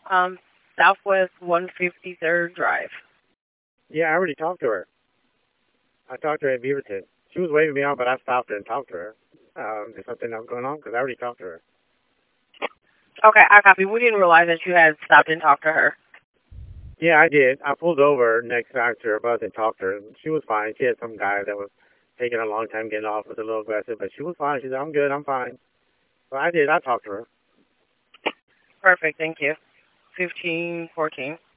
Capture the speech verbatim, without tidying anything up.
Um, Southwest one fifty-third Drive. Yeah, I already talked to her. I talked to her at Beaverton. She was waving me on, but I stopped her and talked to her. Um, there's something else going on because I already talked to her. Okay, I copy. We didn't realize that you had stopped and talked to her. Yeah, I did. I pulled over next time to her bus and talked to her. She was fine. She had some guy that was taking a long time getting off, was a little aggressive, but she was fine. She said, "I'm good. I'm fine." So I did. I talked to her. Perfect, thank you. Fifteen fourteen.